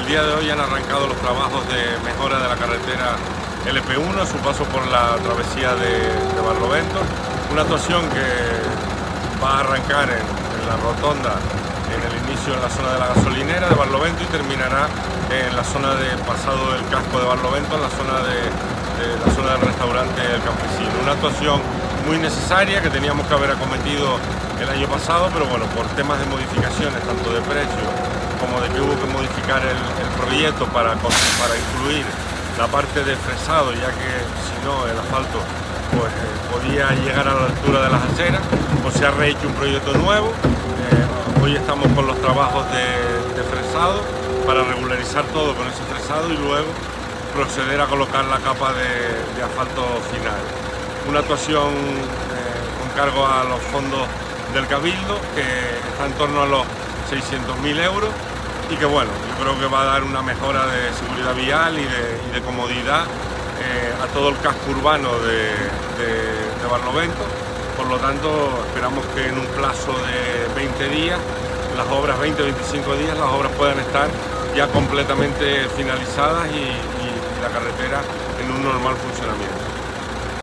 día de hoy han arrancado los trabajos de mejora de la carretera LP1 a su paso por la travesía de Barlovento. Una actuación que va a arrancar en la rotonda, en el inicio en la zona de la gasolinera de Barlovento y terminará en la zona de pasado del casco de Barlovento, en la zona del restaurante El Campesino. Una actuación muy necesaria que teníamos que haber acometido el año pasado, pero bueno, por temas de modificaciones, tanto de precio como de que hubo que modificar el proyecto para incluir la parte de fresado, ya que si no el asfalto pues, podía llegar a la altura de las aceras, pues se ha rehecho un proyecto nuevo. Hoy estamos con los trabajos de fresado para regularizar todo con ese fresado y luego proceder a colocar la capa de asfalto final. Una actuación con cargo a los fondos del Cabildo, que está en torno a los 600.000 euros y que bueno, yo creo que va a dar una mejora de seguridad vial y de comodidad a todo el casco urbano de Barlovento. Por lo tanto, esperamos que en un plazo de 20 días, las obras, 20-25 días, las obras puedan estar ya completamente finalizadas y la carretera en un normal funcionamiento.